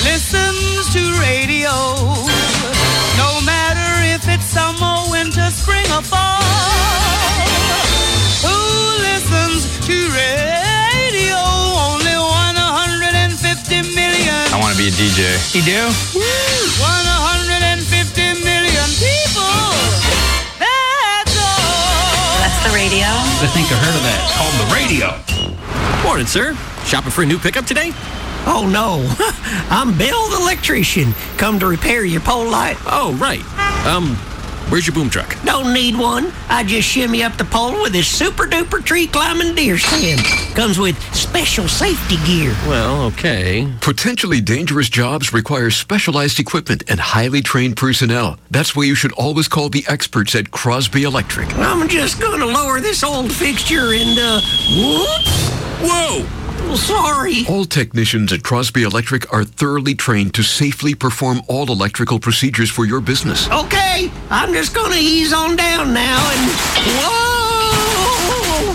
listens to radio. No matter if it's summer, winter, spring, or fall. Who listens to radio? Only 150 million. I want to be a DJ. You do? 150 million people. That's all. That's the radio. I think I heard of that. It's called the radio. Morning, sir. Shopping for a new pickup today? Oh, no. I'm Bill the electrician. Come to repair your pole light. Oh, right. Where's your boom truck? Don't need one. I just shimmy up the pole with this super-duper tree-climbing deer stand. Comes with special safety gear. Well, okay. Potentially dangerous jobs require specialized equipment and highly trained personnel. That's why you should always call the experts at Crosby Electric. I'm just going to lower this old fixture and, whoops. Whoa! Sorry. All technicians at Crosby Electric are thoroughly trained to safely perform all electrical procedures for your business. Okay, I'm just going to ease on down now and... Whoa!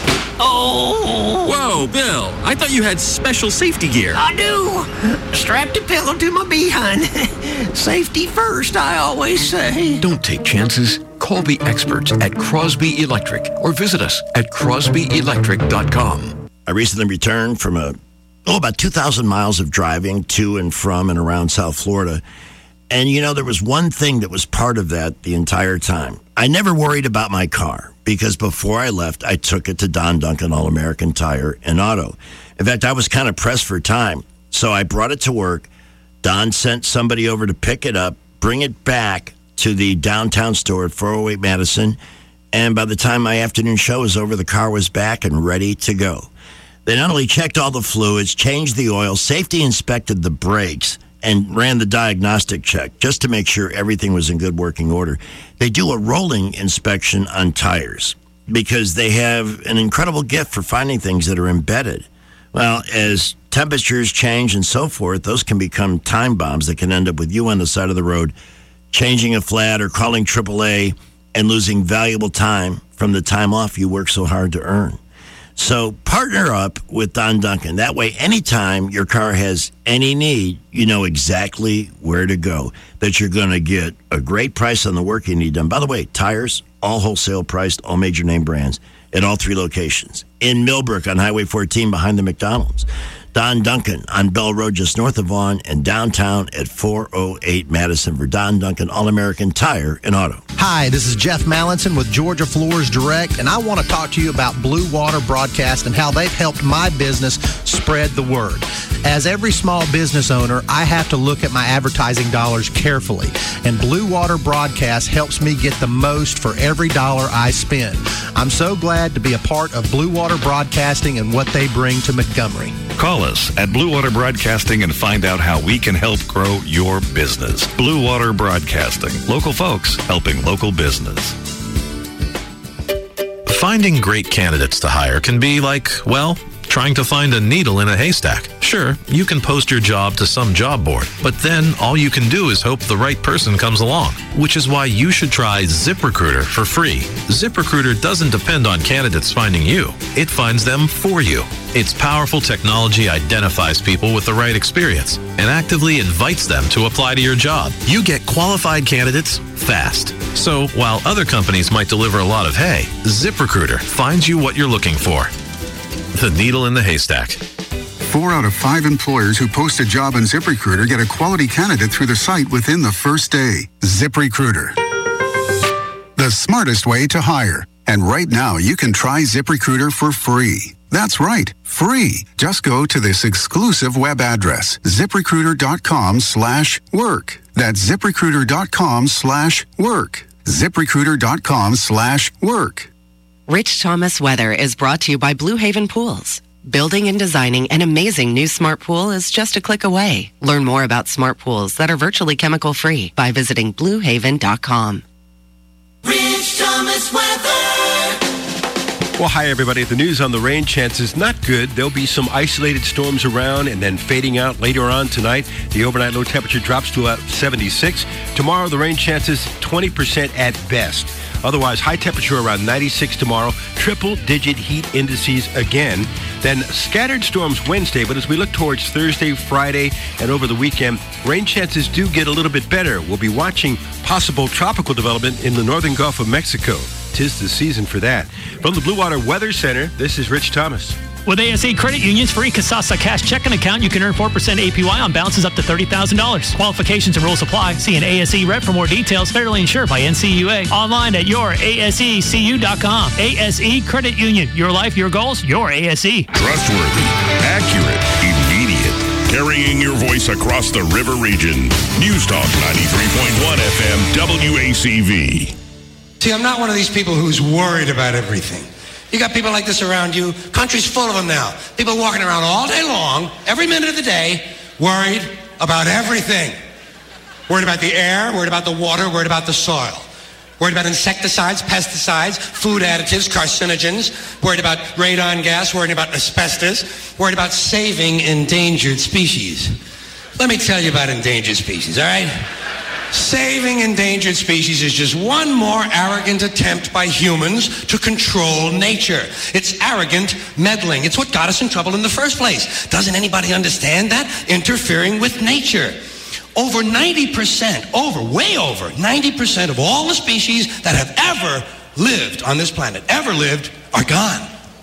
Oh! Whoa, Bill. I thought you had special safety gear. I do. Strapped a pillow to my behind. Safety first, I always say. Don't take chances. Call the experts at Crosby Electric or visit us at crosbyelectric.com. I recently returned from about 2,000 miles of driving to and from and around South Florida. And, there was one thing that was part of that the entire time. I never worried about my car because before I left, I took it to Don Duncan All-American Tire and Auto. In fact, I was kind of pressed for time. So I brought it to work. Don sent somebody over to pick it up, bring it back to the downtown store at 408 Madison. And by the time my afternoon show was over, the car was back and ready to go. They not only checked all the fluids, changed the oil, safety inspected the brakes, and ran the diagnostic check just to make sure everything was in good working order. They do a rolling inspection on tires because they have an incredible gift for finding things that are embedded. Well, as temperatures change and so forth, those can become time bombs that can end up with you on the side of the road, changing a flat or calling AAA and losing valuable time from the time off you work so hard to earn. So partner up with Don Duncan. That way, anytime your car has any need, you know exactly where to go, that you're going to get a great price on the work you need done. By the way, tires, all wholesale priced, all major name brands at all three locations. In Millbrook on Highway 14 behind the McDonald's. Don Duncan on Bell Road just north of Vaughan, and downtown at 408 Madison for Don Duncan All-American Tire and Auto. Hi, this is Jeff Mallinson with Georgia Floors Direct, and I want to talk to you about Blue Water Broadcast and how they've helped my business spread the word. As every small business owner, I have to look at my advertising dollars carefully, and Blue Water Broadcast helps me get the most for every dollar I spend. I'm so glad to be a part of Blue Water Broadcasting and what they bring to Montgomery. Call us at Blue Water Broadcasting and find out how we can help grow your business. Blue Water Broadcasting. Local folks helping local business. Finding great candidates to hire can be like, well, trying to find a needle in a haystack. Sure, you can post your job to some job board, but then all you can do is hope the right person comes along, which is why you should try ZipRecruiter for free. ZipRecruiter doesn't depend on candidates finding you. It finds them for you. Its powerful technology identifies people with the right experience and actively invites them to apply to your job. You get qualified candidates fast. So while other companies might deliver a lot of hay, ZipRecruiter finds you what you're looking for. The needle in the haystack. 4 out of 5 employers who post a job on ZipRecruiter get a quality candidate through the site within the first day. ZipRecruiter. The smartest way to hire. And right now, you can try ZipRecruiter for free. That's right, free. Just go to this exclusive web address, ZipRecruiter.com/work. That's ZipRecruiter.com/work. ZipRecruiter.com/work. Rich Thomas Weather is brought to you by Blue Haven Pools. Building and designing an amazing new smart pool is just a click away. Learn more about smart pools that are virtually chemical-free by visiting BlueHaven.com. Rich Thomas Weather. Well, hi, everybody. The news on the rain chances, not good. There'll be some isolated storms around and then fading out later on tonight. The overnight low temperature drops to about 76. Tomorrow, the rain chances 20% at best. Otherwise, high temperature around 96 tomorrow. Triple-digit heat indices again. Then scattered storms Wednesday, but as we look towards Thursday, Friday, and over the weekend, rain chances do get a little bit better. We'll be watching possible tropical development in the northern Gulf of Mexico. 'Tis the season for that. From the Blue Water Weather Center, this is Rich Thomas. With ASE Credit Union's free Kasasa Cash checking account, you can earn 4% APY on balances up to $30,000. Qualifications and rules apply. See an ASE rep for more details. Federally insured by NCUA. Online at yourasecu.com. ASE Credit Union. Your life, your goals, your ASE. Trustworthy, accurate, immediate. Carrying your voice across the river region. News Talk 93.1 FM WACV. See, I'm not one of these people who's worried about everything. You got people like this around you. Country's full of them now. People walking around all day long, every minute of the day, worried about everything. Worried about the air, worried about the water, worried about the soil. Worried about insecticides, pesticides, food additives, carcinogens. Worried about radon gas, worried about asbestos. Worried about saving endangered species. Let me tell you about endangered species, all right? Saving endangered species is just one more arrogant attempt by humans to control nature. It's arrogant meddling. It's what got us in trouble in the first place. Doesn't anybody understand that? Interfering with nature. Over 90%, way over 90% of all the species that have ever lived on this planet, are gone.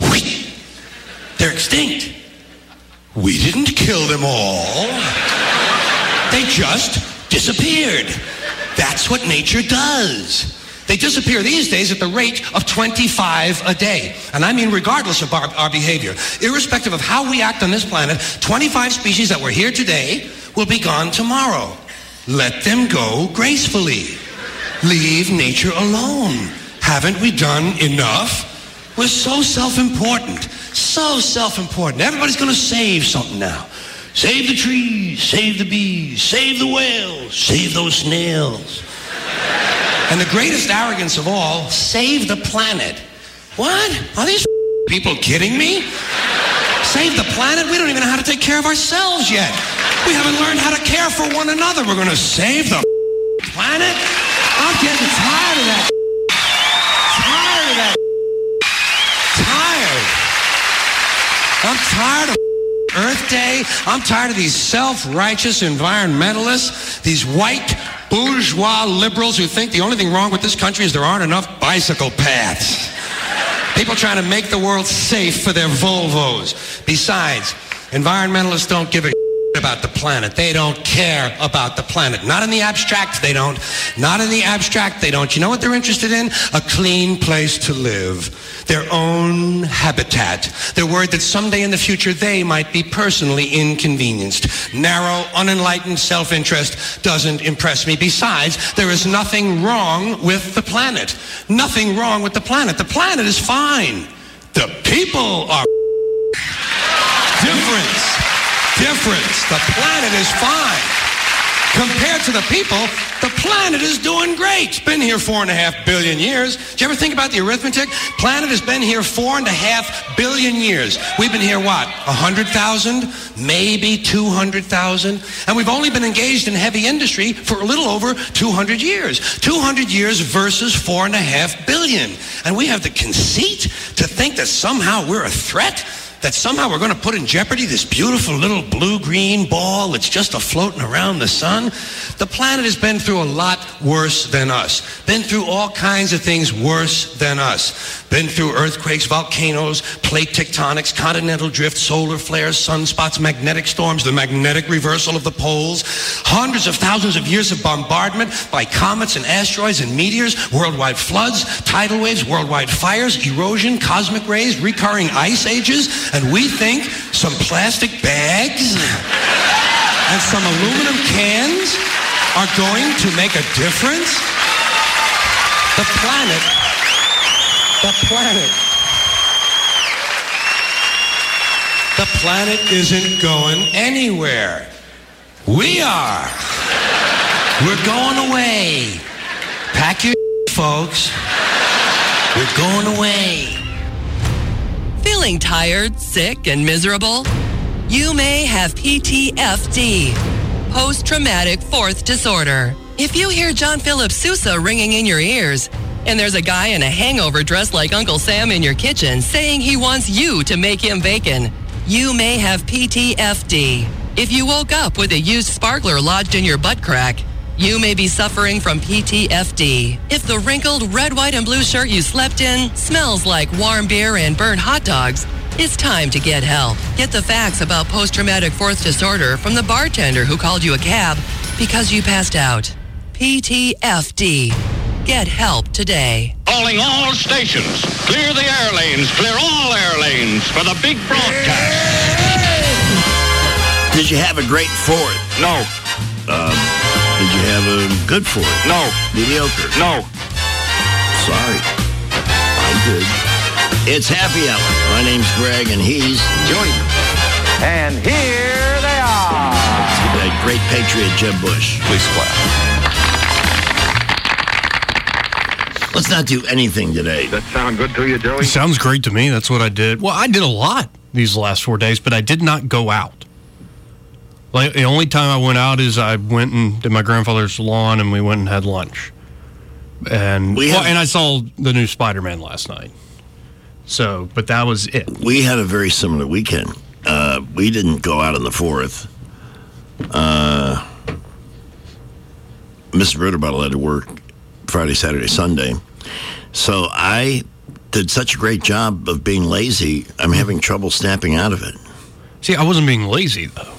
They're extinct. We didn't kill them all. They just disappeared. That's what nature does. They disappear these days at the rate of 25 a day. And I mean regardless of our behavior. Irrespective of how we act on this planet, 25 species that were here today will be gone tomorrow. Let them go gracefully. Leave nature alone. Haven't we done enough? We're so self-important. So self-important. Everybody's going to save something now. Save the trees, save the bees, save the whales, save those snails. And the greatest arrogance of all, save the planet. What? Are these people kidding me? Save the planet? We don't even know how to take care of ourselves yet. We haven't learned how to care for one another. We're going to save the planet? I'm getting tired of that. I'm tired of Earth Day. I'm tired of these self-righteous environmentalists, these white bourgeois liberals who think the only thing wrong with this country is there aren't enough bicycle paths. People trying to make the world safe for their Volvos. Besides, environmentalists don't give a about the planet. They don't care about the planet. Not in the abstract, they don't. Not in the abstract, they don't. You know what they're interested in? A clean place to live. Their own habitat. They're worried that someday in the future they might be personally inconvenienced. Narrow, unenlightened self-interest doesn't impress me. Besides, there is nothing wrong with the planet. Nothing wrong with the planet. The planet is fine. The people are difference. The planet is fine. Compared to the people, the planet is doing great. It's been here 4.5 billion years. Did you ever think about the arithmetic? Planet has been here 4.5 billion years. We've been here, what, 100,000? Maybe 200,000? And we've only been engaged in heavy industry for a little over 200 years. 200 years versus 4.5 billion. And we have the conceit to think that somehow we're a threat? That somehow we're going to put in jeopardy this beautiful little blue-green ball that's just a-floating around the sun? The planet has been through a lot worse than us. Been through all kinds of things worse than us. Been through earthquakes, volcanoes, plate tectonics, continental drift, solar flares, sunspots, magnetic storms, the magnetic reversal of the poles, hundreds of thousands of years of bombardment by comets and asteroids and meteors, worldwide floods, tidal waves, worldwide fires, erosion, cosmic rays, recurring ice ages, and we think some plastic bags and some aluminum cans are going to make a difference? The planet isn't going anywhere. We are. We're going away. Pack your folks. We're going away. Feeling tired, sick, and miserable? You may have PTFD, post-traumatic fourth disorder. If you hear John Philip Sousa ringing in your ears, And there's a guy in a hangover dressed like Uncle Sam in your kitchen saying he wants you to make him bacon. You may have PTFD. If you woke up with a used sparkler lodged in your butt crack, you may be suffering from PTFD. If the wrinkled red, white, and blue shirt you slept in smells like warm beer and burnt hot dogs, it's time to get help. Get the facts about post-traumatic fourth disorder from the bartender who called you a cab because you passed out. PTFD. Get help today. Calling all stations. Clear the air lanes. Clear all air lanes for the big broadcast. Did you have a great fourth? No. Did you have a good fourth? No. Mediocre? No. Sorry. I did. It's Happy Hour. My name's Greg, and he's Joey. And here they are. That great patriot, Jeb Bush. Please clap. Let's not do anything today. That sound good to you, Joey? Sounds great to me. That's what I did. Well, I did a lot these last 4 days, but I did not go out. Like, the only time I went out is I went and did my grandfather's lawn, and we went and had lunch. And and I saw the new Spider-Man last night. So, but that was it. We had a very similar weekend. We didn't go out on the 4th. Mr. Ritterbottle had to work Friday, Saturday, Sunday. So I did such a great job of being lazy, I'm having trouble snapping out of it. See, I wasn't being lazy, though.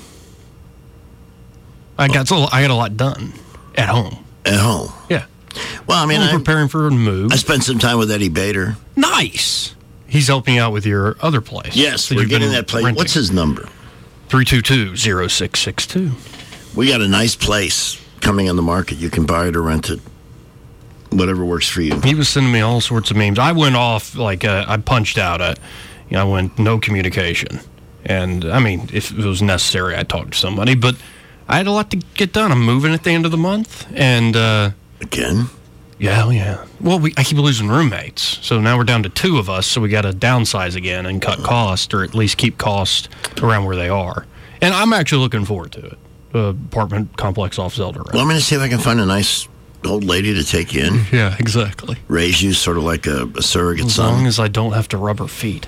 I got a lot done at home. At home? Yeah. Well, I mean, I'm preparing for a move. I spent some time with Eddie Bader. Nice. He's helping out with your other place. Yes, we're getting that place. What's his number? 322-0662. We got a nice place coming on the market. You can buy it or rent it. Whatever works for you. He was sending me all sorts of memes. I went off, I punched out I went no communication. And, I mean, if it was necessary, I'd talk to somebody. But I had a lot to get done. I'm moving at the end of the month. And, again? Yeah. Well, I keep losing roommates. So now we're down to 2 of us. So we got to downsize again and cut costs, or at least keep costs around where they are. And I'm actually looking forward to it. Apartment complex off Zelda Road. Well, I'm going to see if I can find a nice old lady to take you in. Yeah, exactly. Raise you sort of like a surrogate son. As long as I don't have to rub her feet.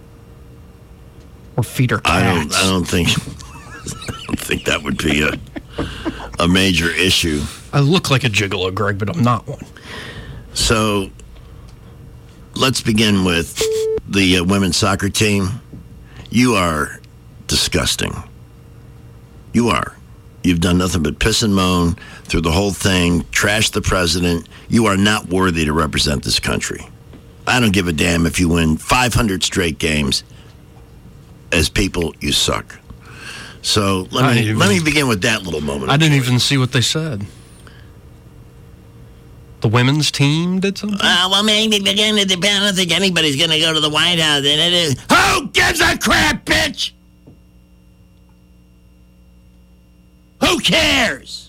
Or feed her cats. I don't think that would be a major issue. I look like a gigolo, Greg, but I'm not one. So, let's begin with the women's soccer team. You are disgusting. You are. You've done nothing but piss and moan through the whole thing, trash the president. You are not worthy to represent this country. I don't give a damn if you win 500 straight games. As people, you suck. So let me begin with that little moment. I didn't even see what they said. The women's team did something? Well, maybe begin to depend. I don't think anybody's going to go to the White House. And it is, who gives a crap, bitch? Who cares?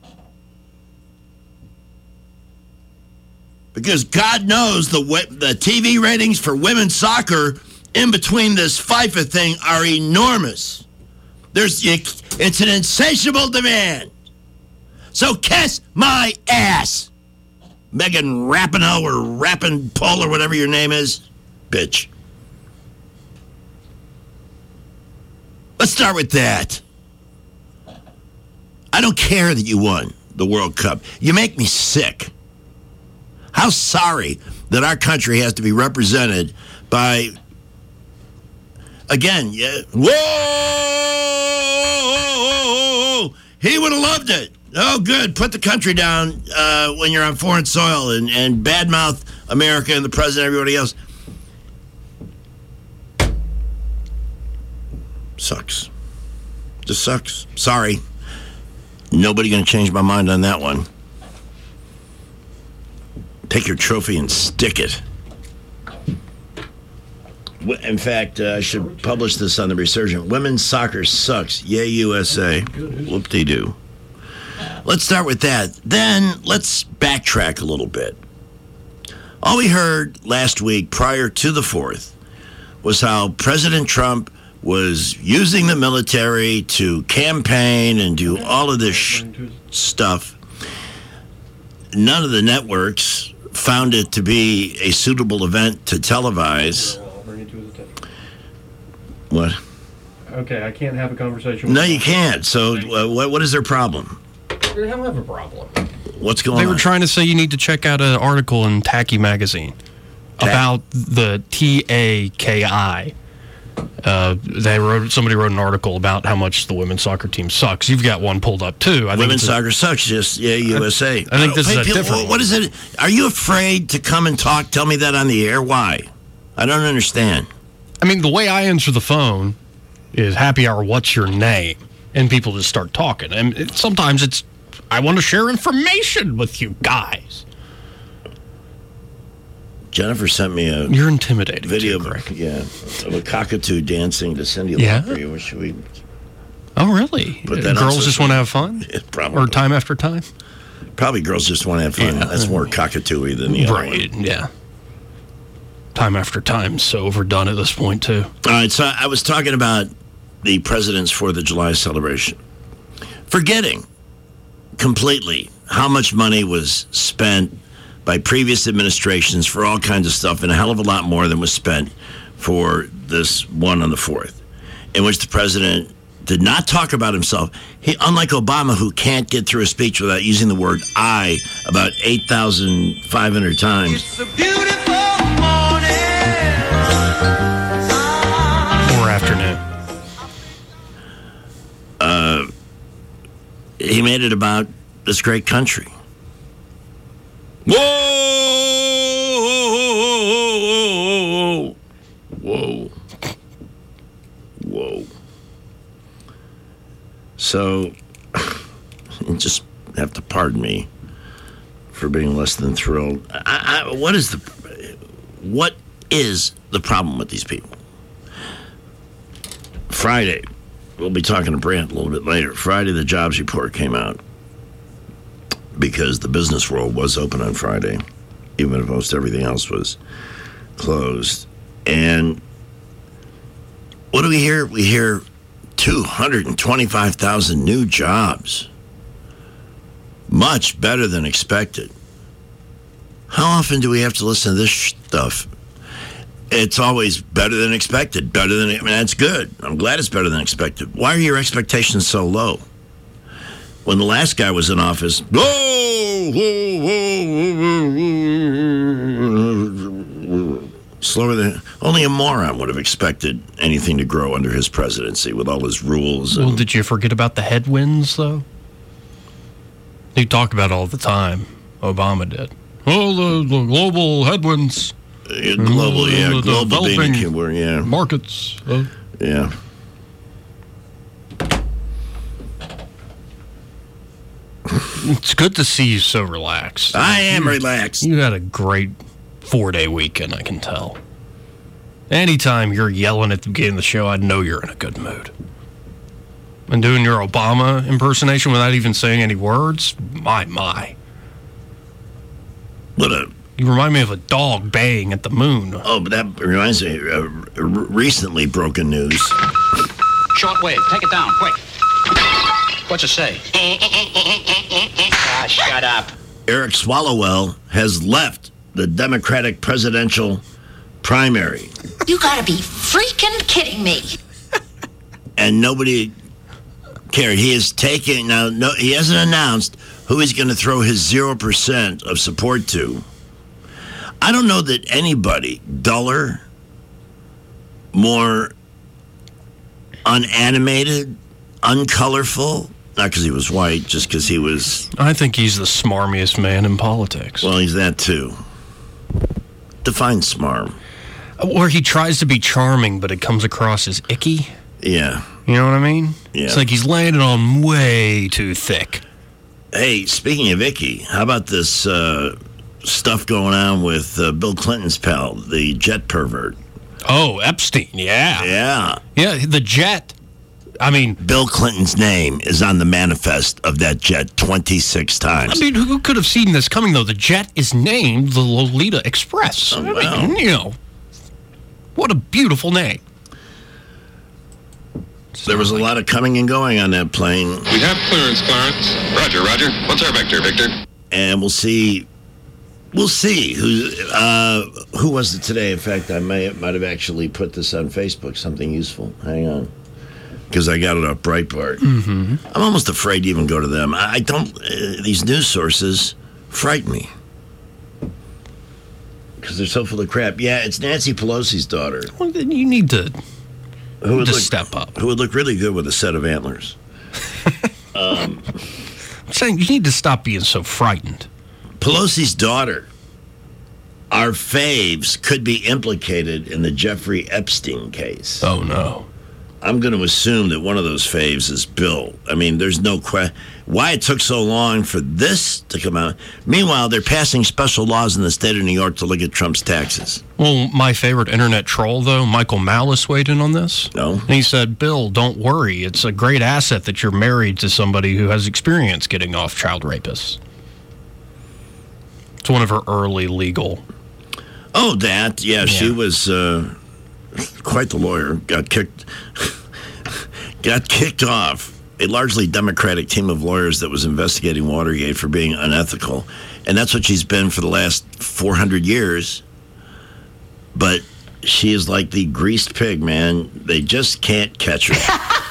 Because God knows the TV ratings for women's soccer in between this FIFA thing are enormous. It's an insatiable demand. So kiss my ass, Megan Rapinoe or Rapinoe or whatever your name is, bitch. Let's start with that. I don't care that you won the World Cup. You make me sick. How sorry that our country has to be represented by, again, whoa, he would have loved it. Oh, good. Put the country down when you're on foreign soil and badmouth America and the president and everybody else. Sucks. Just sucks. Sorry. Nobody going to change my mind on that one. Take your trophy and stick it. In fact, I should publish this on the Resurgent. Women's soccer sucks. Yay, USA. Whoop-de-doo. Let's start with that. Then let's backtrack a little bit. All we heard last week prior to the 4th was how President Trump was using the military to campaign and do all of this stuff. None of the networks found it to be a suitable event to televise. I'll bring it to his attention. What? Okay, I can't have a conversation with No, you can't. So what is their problem? They don't have a problem. What's going on? They were trying to say you need to check out an article in Tacky Magazine about the TAKI. Somebody wrote an article about how much the women's soccer team sucks. You've got one pulled up too. Women's soccer sucks, just USA. I think this is a different. What is it? Are you afraid to come and talk? Tell me that on the air. Why? I don't understand. I mean, the way I answer the phone is happy hour. What's your name? And people just start talking. And sometimes it's I want to share information with you guys. Jennifer sent me a You're intimidating video too, of a cockatoo dancing to Cyndi Lauper. Should we? Oh, really? Girls just want to have fun? Probably. Or time after time? Probably girls just want to have fun. That's more cockatoo-y than the other one. Yeah. Time after time, so overdone at this point, too. All right, so I was talking about the President's 4th of July celebration. Forgetting completely how much money was spent by previous administrations for all kinds of stuff, and a hell of a lot more than was spent for this one on the 4th, in which the president did not talk about himself. He, unlike Obama, who can't get through a speech without using the word I about 8,500 times. It's a beautiful morning. Or afternoon. He made it about this great country. Whoa! Whoa. Whoa. So, you just have to pardon me for being less than thrilled. What is the problem with these people? Friday, we'll be talking to Brant a little bit later. Friday, the jobs report came out because the business world was open on Friday, even if most everything else was closed. And what do we hear? We hear 225,000 new jobs. Much better than expected. How often do we have to listen to this stuff? It's always better than expected. That's good. I'm glad it's better than expected. Why are your expectations so low? When the last guy was in office, slower than only a moron would have expected anything to grow under his presidency with all his rules. Well, did you forget about the headwinds, though? You talk about it all the time. Obama did. Oh, the global headwinds. Global being a keyword, yeah. Markets. Yeah. It's good to see you so relaxed. I am relaxed. You had a great 4-day weekend, I can tell. Anytime you're yelling at the beginning of the show, I know you're in a good mood. And doing your Obama impersonation without even saying any words, my. You remind me of a dog baying at the moon. Oh, but that reminds me of recently broken news. Short wave. Take it down, quick. What's it say? Shut up. Eric Swalwell has left the Democratic presidential primary. You gotta be freaking kidding me. And nobody cared. He is taking, he hasn't announced who he's going to throw his 0% of support to. I don't know that anybody duller, more unanimated, uncolorful, not because he was white, just because he was... I think he's the smarmiest man in politics. Well, he's that too. Define smarm. Where he tries to be charming, but it comes across as icky. Yeah. You know what I mean? Yeah. It's like he's landing on way too thick. Hey, speaking of icky, how about this stuff going on with Bill Clinton's pal, the jet pervert? Oh, Epstein, yeah. Yeah. Yeah, the jet. I mean... Bill Clinton's name is on the manifest of that jet 26 times. I mean, who could have seen this coming, though? The jet is named the Lolita Express. Oh, wow. I mean, what a beautiful name. There was a lot of coming and going on that plane. We have clearance, Clarence. Roger. What's our vector, Victor? And we'll see We'll see who was it today. In fact, I might have actually put this on Facebook. Something useful. Hang on, because I got it off Breitbart. Mm-hmm. I'm almost afraid to even go to them. I don't. These news sources frighten me because they're so full of crap. Yeah, it's Nancy Pelosi's daughter. Well, then you need to step up. Who would look really good with a set of antlers. I'm saying you need to stop being so frightened. Pelosi's daughter, our faves, could be implicated in the Jeffrey Epstein case. Oh, no. I'm going to assume that one of those faves is Bill. I mean, there's no question. Why it took so long for this to come out. Meanwhile, they're passing special laws in the state of New York to look at Trump's taxes. Well, my favorite internet troll, though, Michael Malice, weighed in on this. No. And he said, Bill, don't worry. It's a great asset that you're married to somebody who has experience getting off child rapists. It's one of her early legal. Oh, that. Yeah, she was quite the lawyer. Got kicked off a largely Democratic team of lawyers that was investigating Watergate for being unethical. And that's what she's been for the last 400 years. But she is like the greased pig, man. They just can't catch her.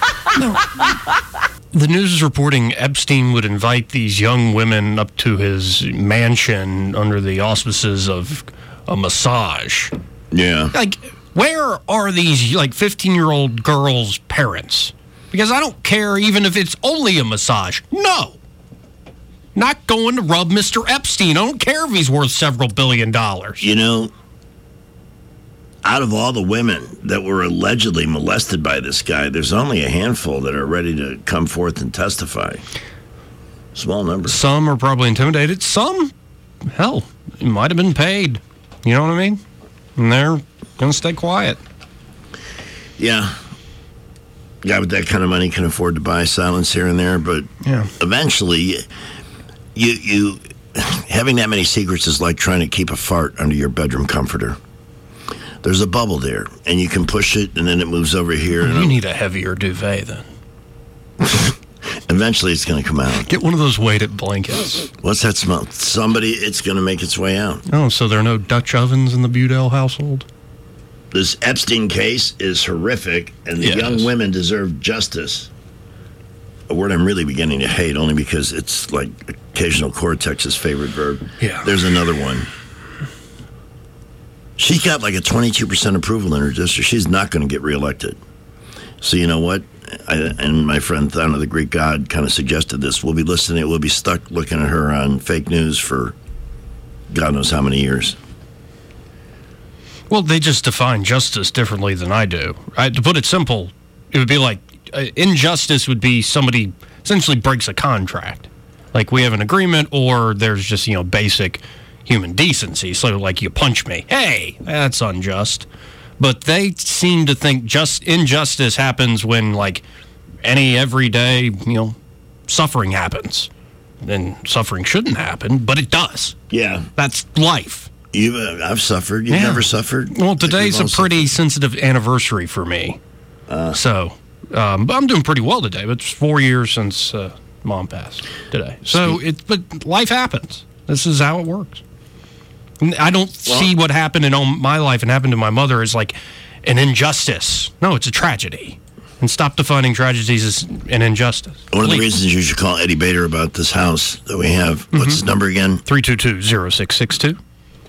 The news is reporting Epstein would invite these young women up to his mansion under the auspices of a massage. Yeah. Like, where are these, 15-year-old girls' parents? Because I don't care even if it's only a massage. No. Not going to rub Mr. Epstein. I don't care if he's worth several $1 billion. You know, out of all the women that were allegedly molested by this guy, there's only a handful that are ready to come forth and testify. Small number. Some are probably intimidated. Some, hell, might have been paid. You know what I mean? And they're going to stay quiet. Yeah. Guy with that kind of money can afford to buy silence here and there, but eventually, you having that many secrets is like trying to keep a fart under your bedroom comforter. There's a bubble there, and you can push it, and then it moves over here. You need a heavier duvet, then. Eventually, it's going to come out. Get one of those weighted blankets. What's that smell? It's going to make its way out. Oh, so there are no Dutch ovens in the Budell household? This Epstein case is horrific, and the young women deserve justice. A word I'm really beginning to hate, only because it's like occasional cortex's favorite verb. Yeah. There's another one. She got like a 22% approval in her district. She's not going to get reelected. So you know what? And my friend Thana, the Greek god, kind of suggested this. We'll be listening. We'll be stuck looking at her on fake news for God knows how many years. Well, they just define justice differently than I do. To put it simple, it would be like injustice would be somebody essentially breaks a contract. Like we have an agreement, or there's just, basic human decency. So like you punch me. Hey, that's unjust. But they seem to think injustice happens when like any everyday, suffering happens. Then suffering shouldn't happen, but it does. Yeah. That's life. I've suffered. You've never suffered? Well, today's a pretty sensitive anniversary for me. But I'm doing pretty well today. But it's 4 years since Mom passed today. So, but life happens. This is how it works. I don't see what happened in my life and happened to my mother as like an injustice. No, it's a tragedy. And stop defining tragedies as an injustice. One of the reasons you should call Eddie Bader about this house that we have. What's his number again? 322-0662.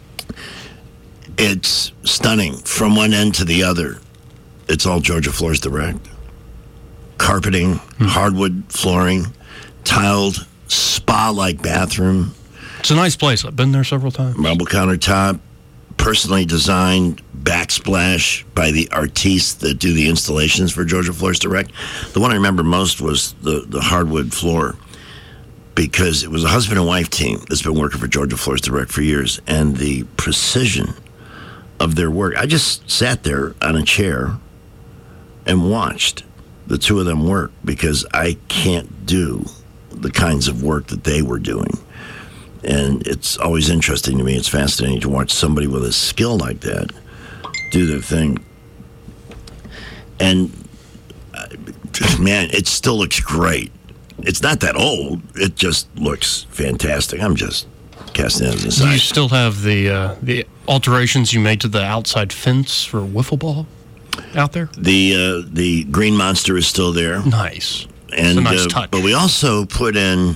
It's stunning from one end to the other. It's all Georgia Floors Direct. Carpeting, hardwood flooring, tiled, spa-like bathroom. It's a nice place. I've been there several times. Marble countertop, personally designed backsplash by the artistes that do the installations for Georgia Floors Direct. The one I remember most was the hardwood floor, because it was a husband and wife team that's been working for Georgia Floors Direct for years, and the precision of their work. I just sat there on a chair and watched the two of them work, because I can't do the kinds of work that they were doing. And it's always interesting to me. It's fascinating to watch somebody with a skill like that do their thing. And, man, it still looks great. It's not that old. It just looks fantastic. I'm just Castanets Do inside. you still have the alterations you made to the outside fence for wiffle ball out there? The green monster is still there. Nice. And It's a nice touch. but we also put in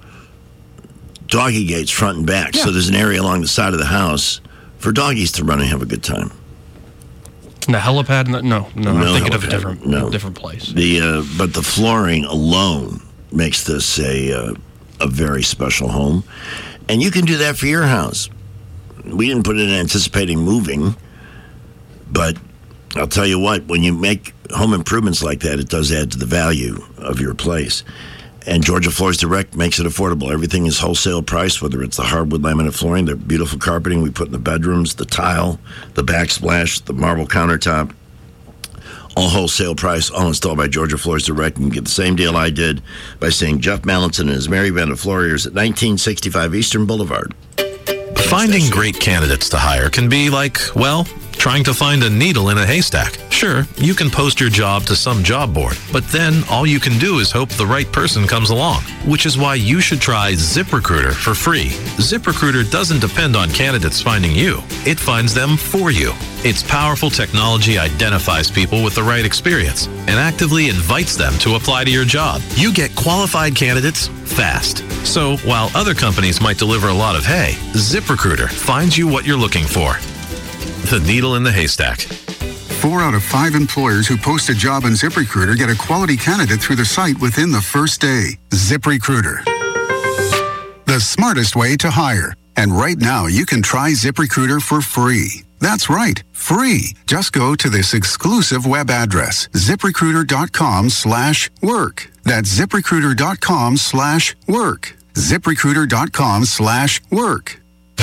doggy gates front and back, so there's an area along the side of the house for doggies to run and have a good time. And the helipad? No, I'm thinking of a helipad, different place. But the flooring alone makes this a very special home, and you can do that for your house. We didn't put it in anticipating moving, but I'll tell you what, when you make home improvements like that, it does add to the value of your place. And Georgia Floors Direct makes it affordable. Everything is wholesale price, whether it's the hardwood laminate flooring, the beautiful carpeting we put in the bedrooms, the tile, the backsplash, the marble countertop. All wholesale price, all installed by Georgia Floors Direct. You can get the same deal I did by seeing Jeff Mallinson and his merry band of Flouriers at 1965 Eastern Boulevard. Finding great candidates to hire can be like, well, trying to find a needle in a haystack. Sure, you can post your job to some job board, but then all you can do is hope the right person comes along, which is why you should try ZipRecruiter for free. ZipRecruiter doesn't depend on candidates finding you. It finds them for you. Its powerful technology identifies people with the right experience and actively invites them to apply to your job. You get qualified candidates fast. So while other companies might deliver a lot of hay, ZipRecruiter finds you what you're looking for. The needle in the haystack. 4 out of 5 employers who post a job on ZipRecruiter get a quality candidate through the site within the first day. ZipRecruiter, the smartest way to hire. And right now, you can try ZipRecruiter for free. That's right, free. Just go to this exclusive web address, ZipRecruiter.com/work. That's ZipRecruiter.com/work. ZipRecruiter.com/work.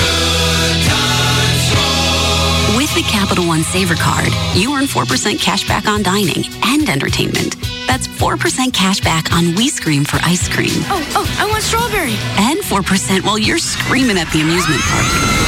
With the Capital One Saver Card, you earn 4% cash back on dining and entertainment. That's 4% cash back on We Scream for ice cream. Oh, I want strawberry. And 4% while you're screaming at the amusement park.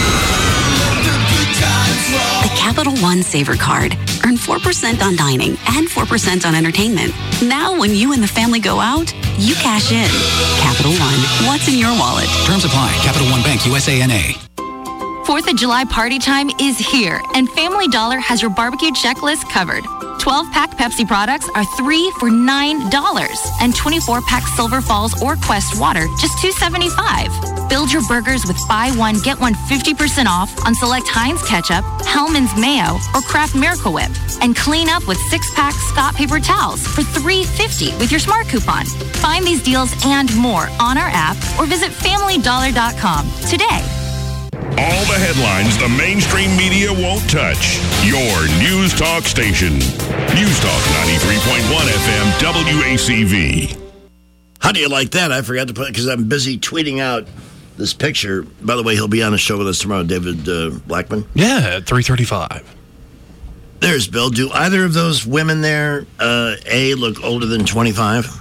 The Capital One Saver Card. Earn 4% on dining and 4% on entertainment. Now when you and the family go out, you cash in. Capital One, what's in your wallet? Terms apply. Capital One Bank, USA, N.A. 4th of July party time is here, and Family Dollar has your barbecue checklist covered. 12-pack Pepsi products are 3 for $9, and 24-pack Silver Falls or Quest water just $2.75. Build your burgers with buy one, get one 50% off on select Heinz ketchup, Hellman's mayo, or Kraft Miracle Whip. And clean up with 6-pack Scott paper towels for $3.50 with your Smart Coupon. Find these deals and more on our app or visit FamilyDollar.com today. All the headlines the mainstream media won't touch. Your News Talk station. News Talk 93.1 FM WACV. How do you like that? I forgot to put it because I'm busy tweeting out this picture. By the way, he'll be on the show with us tomorrow, David Blackman. Yeah, at 3:35. There's Bill. Do either of those women there, A, look older than 25?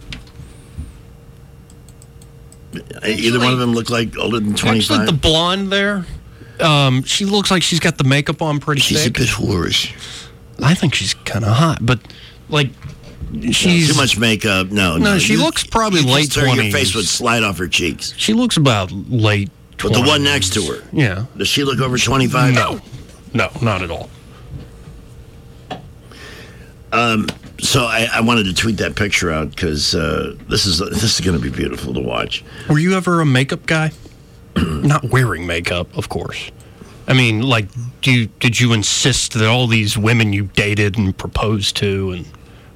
Either one of them look like older than 25? Actually, the blonde there, she looks like she's got the makeup on pretty thick. She's a bit whorish. I think she's kind of hot, but, like, she's... Too much makeup, no. No, she looks probably late 20s. Your face would slide off her cheeks. She looks about late 20s. But the one next to her? Yeah. Does she look over 25? No, not at all. So I wanted to tweet that picture out because this is going to be beautiful to watch. Were you ever a makeup guy? Not wearing makeup, of course. I mean, like, did you insist that all these women you dated and proposed to and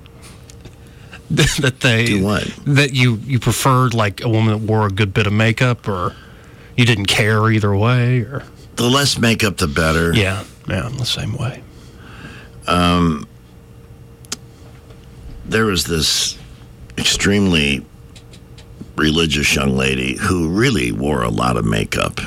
that they do what? That you preferred like a woman that wore a good bit of makeup, or you didn't care either way, or the less makeup the better. Yeah, I'm the same way. There was this extremely religious young lady who really wore a lot of makeup.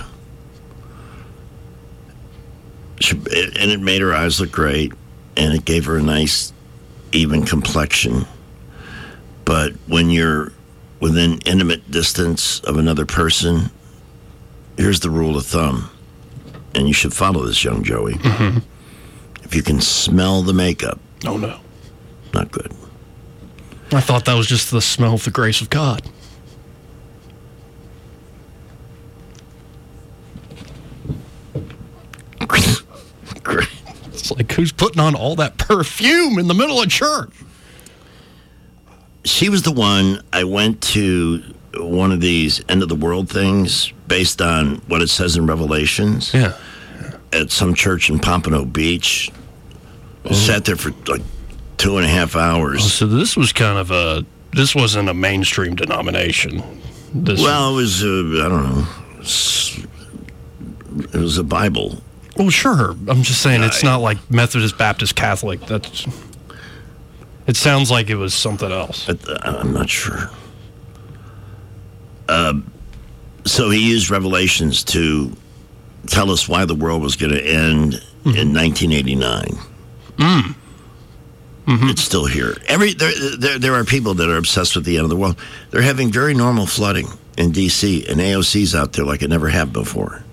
And it made her eyes look great, and it gave her a nice, even complexion. But when you're within intimate distance of another person, here's the rule of thumb, and you should follow this, young Joey. Mm-hmm. If you can smell the makeup, oh no, not good. I thought that was just the smell of the grace of God. It's like, who's putting on all that perfume in the middle of church? She was the one. I went to one of these end of the world things based on what it says in Revelations. Yeah. At some church in Pompano Beach. Sat there for like 2.5 hours. Oh, so this was kind of this wasn't a mainstream denomination. It was, I don't know. It was a Bible. Well, sure. I'm just saying it's not like Methodist, Baptist, Catholic. It sounds like it was something else. I'm not sure. So he used Revelations to tell us why the world was going to end in 1989. It's still here. There are people that are obsessed with the end of the world. They're having very normal flooding in D.C. and AOC's out there like it never happened before.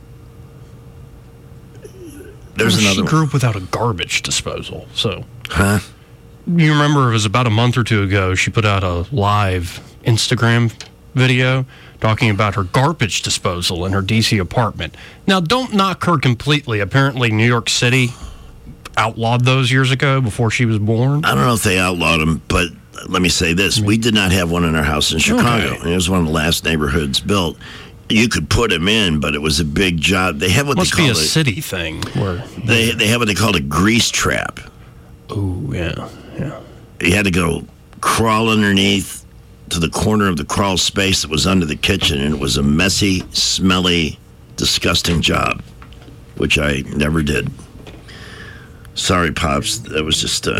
There's another one. She grew up without a garbage disposal, so. Huh? You remember it was about a month or two ago, she put out a live Instagram video talking about her garbage disposal in her D.C. apartment. Now, don't knock her completely. Apparently, New York City outlawed those years ago before she was born. I don't know if they outlawed them, but let me say this. We did not have one in our house in Chicago. Okay. It was one of the last neighborhoods built. You could put them in, but it was a big job. They have what Must they call be a city thing. Where they have what they call a grease trap. Oh, yeah. You had to go crawl underneath to the corner of the crawl space that was under the kitchen, and it was a messy, smelly, disgusting job, which I never did. Sorry, Pops. That was just...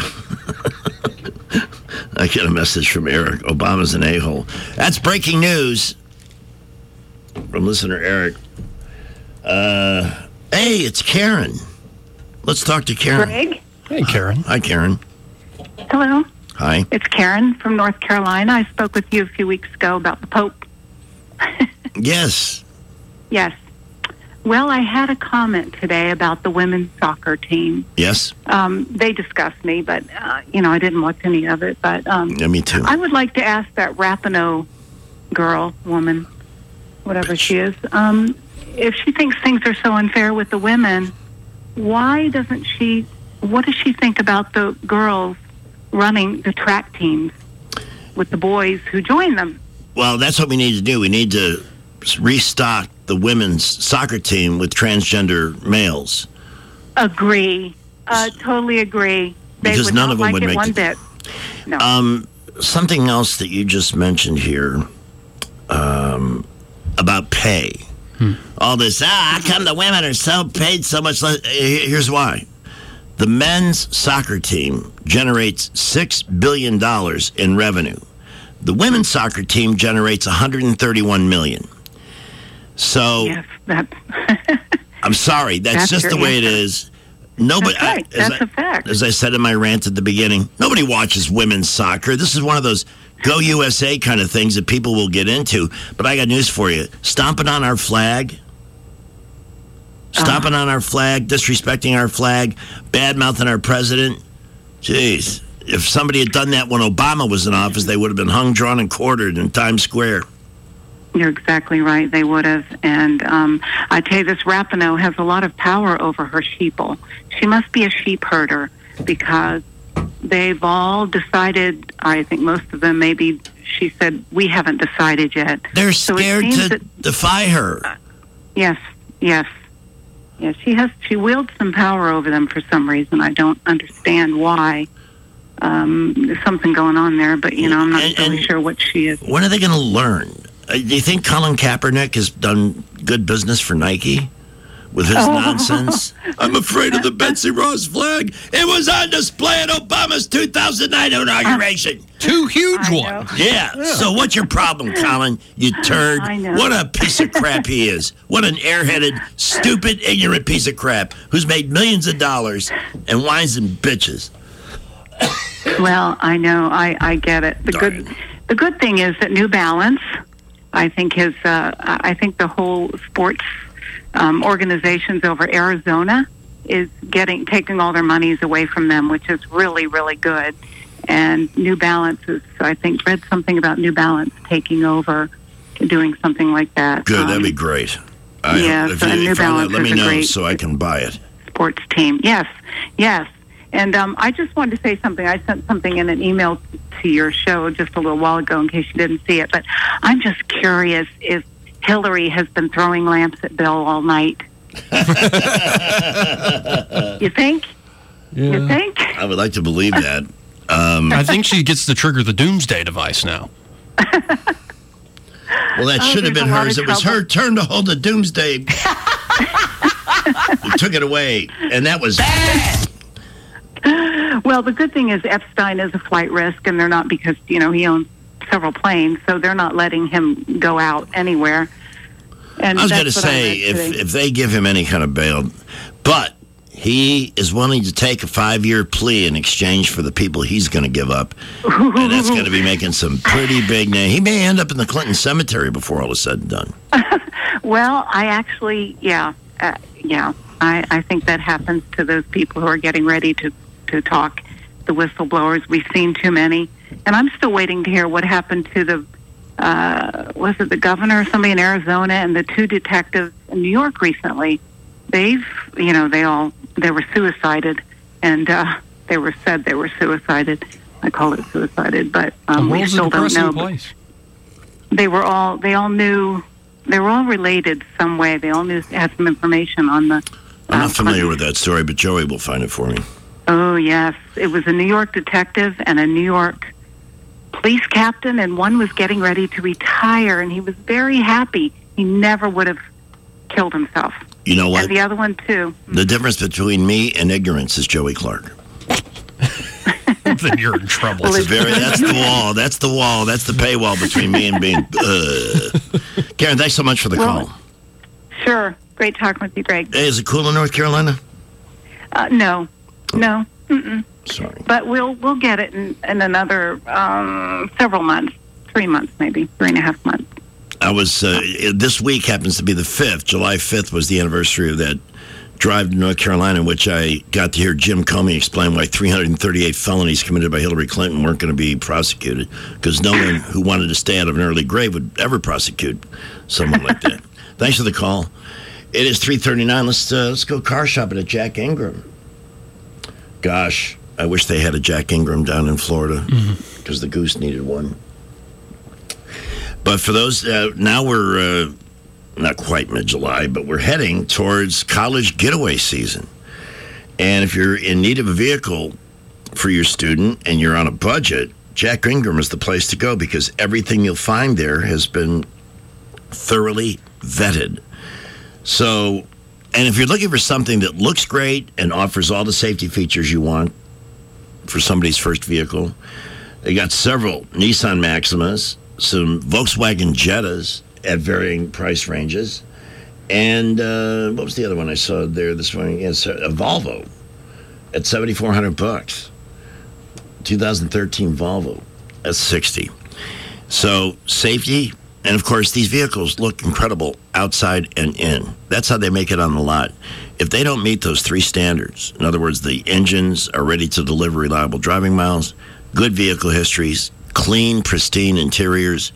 I get a message from Eric. Obama's an a-hole. That's breaking news from listener Eric. Hey, it's Karen. Let's talk to Karen. Greg? Hey, Karen. Hi, Karen. Hello. Hi. It's Karen from North Carolina. I spoke with you a few weeks ago about the Pope. Yes. Yes. Well, I had a comment today about the women's soccer team. Yes. They discussed me, but, I didn't watch any of it. But yeah, me too. I would like to ask that Rapinoe woman, whatever she is, if she thinks things are so unfair with the women, what does she think about the girls running the track teams with the boys who join them? Well, that's what we need to do. We need to restock the women's soccer team with transgender males. Agree. Totally agree. They Because would none not of them like would it make one the- bit. No. Something else that you just mentioned here about pay. All this, how come the women are paid so much less? Here's why. The men's soccer team generates $6 billion in revenue. The women's soccer team generates $131 million. So, yes, that's I'm sorry, that's just your the way it answer. is. Nobody, That's right. That's a fact. As I said in my rant at the beginning, nobody watches women's soccer. This is one of those Go USA kind of things that people will get into. But I got news for you. Stomping on our flag, disrespecting our flag, bad-mouthing our president. Jeez. If somebody had done that when Obama was in office, they would have been hung, drawn, and quartered in Times Square. You're exactly right. They would have. And I tell you, this Rapinoe has a lot of power over her sheeple. She must be a sheep herder because they've all decided, I think most of them maybe, she said, we haven't decided yet. They're So it scared seems to defy her. Yes. Yes, she wields some power over them for some reason. I don't understand why. There's something going on there, but, I'm not really sure what she is. When are they going to learn? Do you think Colin Kaepernick has done good business for Nike with his nonsense? I'm afraid of the Betsy Ross flag. It was on display at Obama's 2009 inauguration. Two huge ones. Yeah. So what's your problem, Colin? You turd. I know. What a piece of crap he is. What an airheaded, stupid, ignorant piece of crap who's made millions of dollars and whines and bitches. Well, I know. I get it. The good thing is that New Balance, I think the whole sports organizations over Arizona is taking all their monies away from them, which is really, really good. And New Balance I think, read something about New Balance taking over, doing something like that. Good, that'd be great. If you New Balance let me is a know great so I can buy it. sports team. Yes. And I just wanted to say something. I sent something in an email to your show just a little while ago in case you didn't see it. But I'm just curious if Hillary has been throwing lamps at Bill all night. You think? Yeah. You think? I would like to believe that. I think she gets to trigger the doomsday device now. Well, that should have been hers. It was her turn to hold the doomsday. You took it away, and that was bad. Well, the good thing is Epstein is a flight risk, and they're not because, he owns several planes, so they're not letting him go out anywhere. And I was going to say, if they give him any kind of bail, but he is willing to take a 5-year plea in exchange for the people he's going to give up, and that's going to be making some pretty big name. He may end up in the Clinton cemetery before all is said and done. Well, I actually, I think that happens to those people who are getting ready to talk, the whistleblowers. We've seen too many. And I'm still waiting to hear what happened to was it the governor or somebody in Arizona and the 2 detectives in New York recently. They've, they were suicided, and they were suicided. I call it suicided, but we still don't know. Place. They all knew, they were all related some way. They all had some information on the... I'm not familiar with that story, but Joey will find it for me. Oh, yes. It was a New York detective and a New York police captain, and one was getting ready to retire, and he was very happy. He never would have killed himself. You know what? And the other one, too. The difference between me and ignorance is Joey Clark. Then you're in trouble. That's the wall. That's the wall. That's the paywall between me and being... Karen, thanks so much for the call. Sure. Great talking with you, Greg. Hey, is it cool in North Carolina? No. Mm-mm. Sorry. But we'll get it in another several months. 3 months, maybe. 3.5 months. I was... this week happens to be the 5th. July 5th was the anniversary of that drive to North Carolina in which I got to hear Jim Comey explain why 338 felonies committed by Hillary Clinton weren't going to be prosecuted, because no one who wanted to stay out of an early grave would ever prosecute someone like that. Thanks for the call. It is 3:39. Let's go car shopping at Jack Ingram. Gosh, I wish they had a Jack Ingram down in Florida, because the Goose needed one. But for those, now we're not quite mid-July, but we're heading towards college getaway season. And if you're in need of a vehicle for your student and you're on a budget, Jack Ingram is the place to go, because everything you'll find there has been thoroughly vetted. So, and if you're looking for something that looks great and offers all the safety features you want for somebody's first vehicle, they got several Nissan Maximas, some Volkswagen Jettas at varying price ranges, and what was the other one I saw there this morning? Yes, a Volvo at $7,400. 2013 Volvo at $60,000. So safety. And, of course, these vehicles look incredible outside and in. That's how they make it on the lot. If they don't meet those 3 standards, in other words, the engines are ready to deliver reliable driving miles, good vehicle histories, clean, pristine interiors,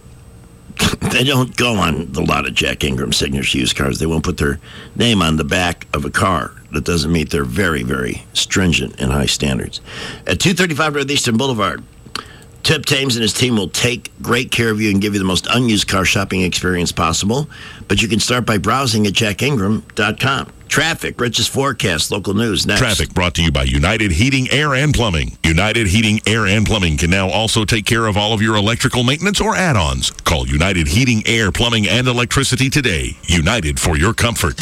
they don't go on the lot of Jack Ingram Signature used cars. They won't put their name on the back of a car that doesn't meet their very, very stringent and high standards. At 235 Northeastern Boulevard, Tip Thames and his team will take great care of you and give you the most unused car shopping experience possible. But you can start by browsing at jackingram.com. Traffic, Rich's forecast, local news next. Traffic brought to you by United Heating, Air, and Plumbing. United Heating, Air, and Plumbing can now also take care of all of your electrical maintenance or add-ons. Call United Heating, Air, Plumbing, and Electricity today. United for your comfort.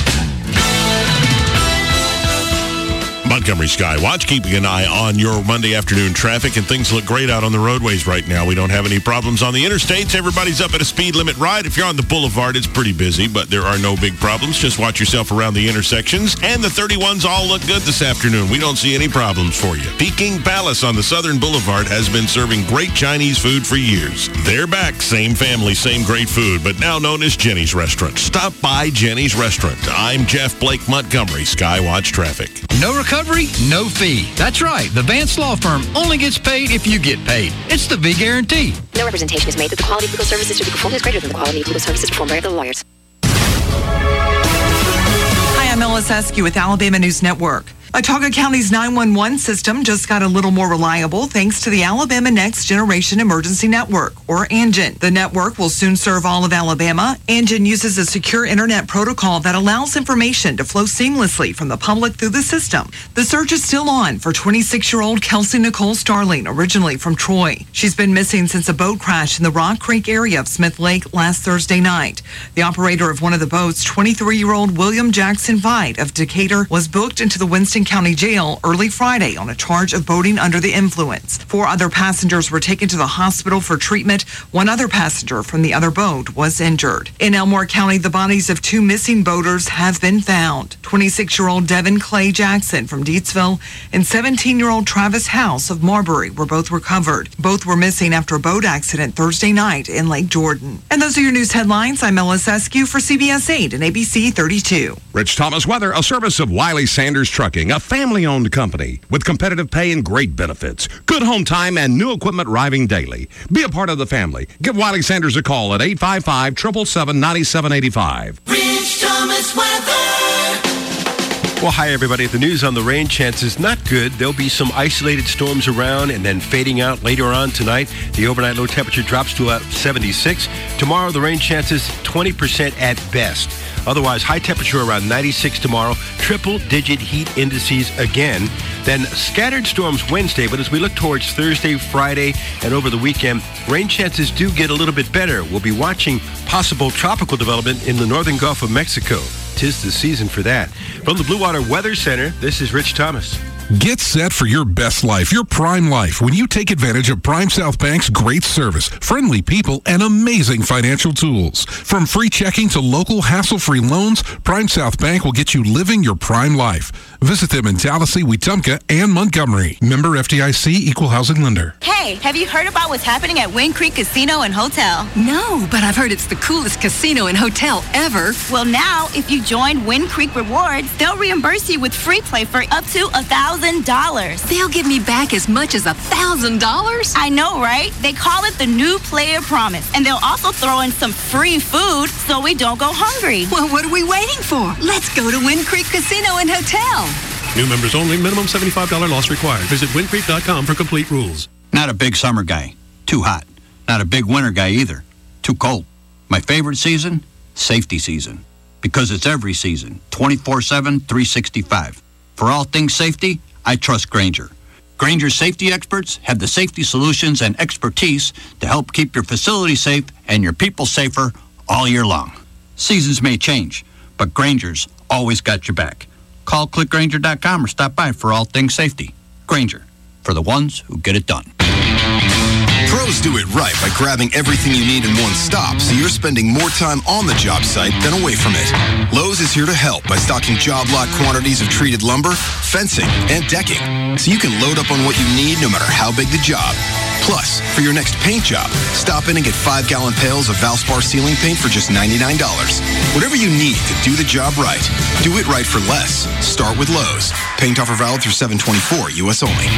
Montgomery Skywatch, keeping an eye on your Monday afternoon traffic, and things look great out on the roadways right now. We don't have any problems on the interstates. Everybody's up at a speed limit ride. If you're on the boulevard, it's pretty busy, but there are no big problems. Just watch yourself around the intersections. And the 31s all look good this afternoon. We don't see any problems for you. Peking Palace on the Southern Boulevard has been serving great Chinese food for years. They're back. Same family, same great food, but now known as Jenny's Restaurant. Stop by Jenny's Restaurant. I'm Jeff Blake Montgomery, Skywatch Traffic. No recovery, no fee. That's right. The Vance Law Firm only gets paid if you get paid. It's the V Guarantee. No representation is made that the quality of legal services to be performed is greater than the quality of legal services performed by other lawyers. Hi, I'm Melissa Eskew with Alabama News Network. Watauga County's 911 system just got a little more reliable thanks to the Alabama Next Generation Emergency Network, or ANGEN. The network will soon serve all of Alabama. ANGEN uses a secure internet protocol that allows information to flow seamlessly from the public through the system. The search is still on for 26-year-old Kelsey Nicole Starling, originally from Troy. She's been missing since a boat crash in the Rock Creek area of Smith Lake last Thursday night. The operator of one of the boats, 23-year-old William Jackson Vite of Decatur, was booked into the Winston County Jail early Friday on a charge of boating under the influence. 4 other passengers were taken to the hospital for treatment. 1 other passenger from the other boat was injured. In Elmore County, the bodies of 2 missing boaters have been found. 26-year-old Devin Clay Jackson from Deatsville and 17-year-old Travis House of Marbury were both recovered. Both were missing after a boat accident Thursday night in Lake Jordan. And those are your news headlines. I'm Melissa Eskew for CBS 8 and ABC 32. Rich Thomas Weather, a service of Wiley Sanders Trucking, a family-owned company with competitive pay and great benefits, good home time, and new equipment arriving daily. Be a part of the family. Give Wiley Sanders a call at 855-777-9785. Rich Thomas Weather. Well, hi, everybody. The news on the rain chances not good. There'll be some isolated storms around and then fading out later on tonight. The overnight low temperature drops to about 76. Tomorrow, the rain chances 20% at best. Otherwise, high temperature around 96 tomorrow. Triple-digit heat indices again. Then scattered storms Wednesday, but as we look towards Thursday, Friday, and over the weekend, rain chances do get a little bit better. We'll be watching possible tropical development in the northern Gulf of Mexico. 'Tis the season for that. From the Blue Water Weather Center, this is Rich Thomas. Get set for your best life, your prime life, when you take advantage of Prime South Bank's great service, friendly people, and amazing financial tools. From free checking to local hassle-free loans, Prime South Bank will get you living your prime life. Visit them in Tallahassee, Wetumpka, and Montgomery. Member FDIC, Equal Housing Lender. Hey, have you heard about what's happening at Wind Creek Casino and Hotel? No, but I've heard it's the coolest casino and hotel ever. Well, now, if you join Wind Creek Rewards, they'll reimburse you with free play for up to $1,000. They'll give me back as much as $1,000? I know, right? They call it the New Player Promise, and they'll also throw in some free food so we don't go hungry. Well, what are we waiting for? Let's go to Wind Creek Casino and Hotel. New members only. Minimum $75 loss required. Visit windcreek.com for complete rules. Not a big summer guy. Too hot. Not a big winter guy either. Too cold. My favorite season? Safety season. Because it's every season. 24/7, 365. For all things safety, I trust Grainger. Grainger's safety experts have the safety solutions and expertise to help keep your facility safe and your people safer all year long. Seasons may change, but Grainger's always got your back. Call clickgrainger.com or stop by for all things safety. Grainger, for the ones who get it done. Pros do it right by grabbing everything you need in one stop, so you're spending more time on the job site than away from it. Lowe's is here to help by stocking job lot quantities of treated lumber, fencing, and decking, so you can load up on what you need no matter how big the job. Plus, for your next paint job, stop in and get 5-gallon pails of Valspar ceiling paint for just $99. Whatever you need to do the job right, do it right for less. Start with Lowe's. Paint offer valid through 7/24, U.S. only.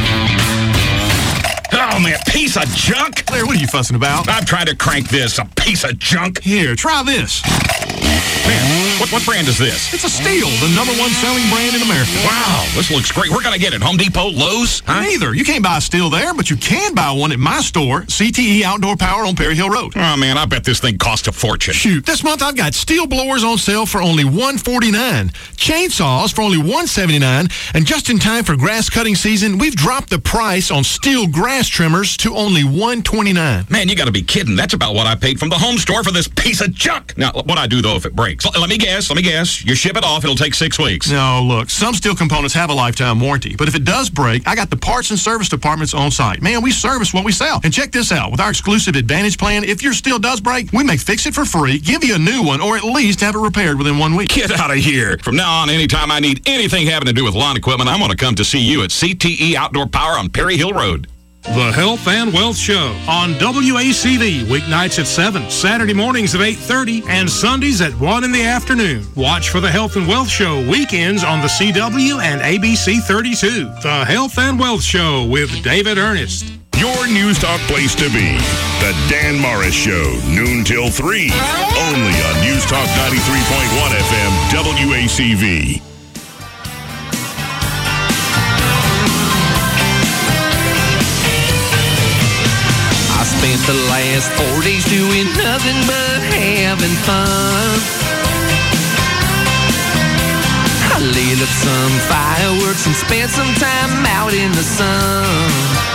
Oh, man, piece of junk. Claire, what are you fussing about? I'm trying to crank this, a piece of junk. Here, try this. Man, what brand is this? It's a Steel, the #1 selling brand in America. Wow, this looks great. Where can I get it? Home Depot, Lowe's? Huh? Neither. You can't buy a Steel there, but you can buy one at my store, CTE Outdoor Power on Perry Hill Road. Oh, man, I bet this thing costs a fortune. Shoot, this month I've got Steel blowers on sale for only $149, chainsaws for only $179, and just in time for grass cutting season, we've dropped the price on Steel grass trimmers to only $129. Man, you got to be kidding. That's about what I paid from the home store for this piece of junk. Now, what I do, though, if it breaks? Let me guess. You ship it off, it'll take 6 weeks. No, look, some Steel components have a lifetime warranty, but if it does break, I got the parts and service departments on site. Man, we service what we sell. And check this out. With our exclusive Advantage plan, if your Steel does break, we may fix it for free, give you a new one, or at least have it repaired within 1 week. Get out of here. From now on, anytime I need anything having to do with lawn equipment, I'm going to come to see you at CTE Outdoor Power on Perry Hill Road. The Health and Wealth Show on WACV, weeknights at 7, Saturday mornings at 8:30, and Sundays at 1 in the afternoon. Watch for the Health and Wealth Show weekends on the CW and ABC 32. The Health and Wealth Show with David Ernest. Your News Talk place to be. The Dan Morris Show, noon till 3. Only on News Talk 93.1 FM, WACV. spent the last 4 days doing nothing but having fun. I lit up some fireworks and spent some time out in the sun.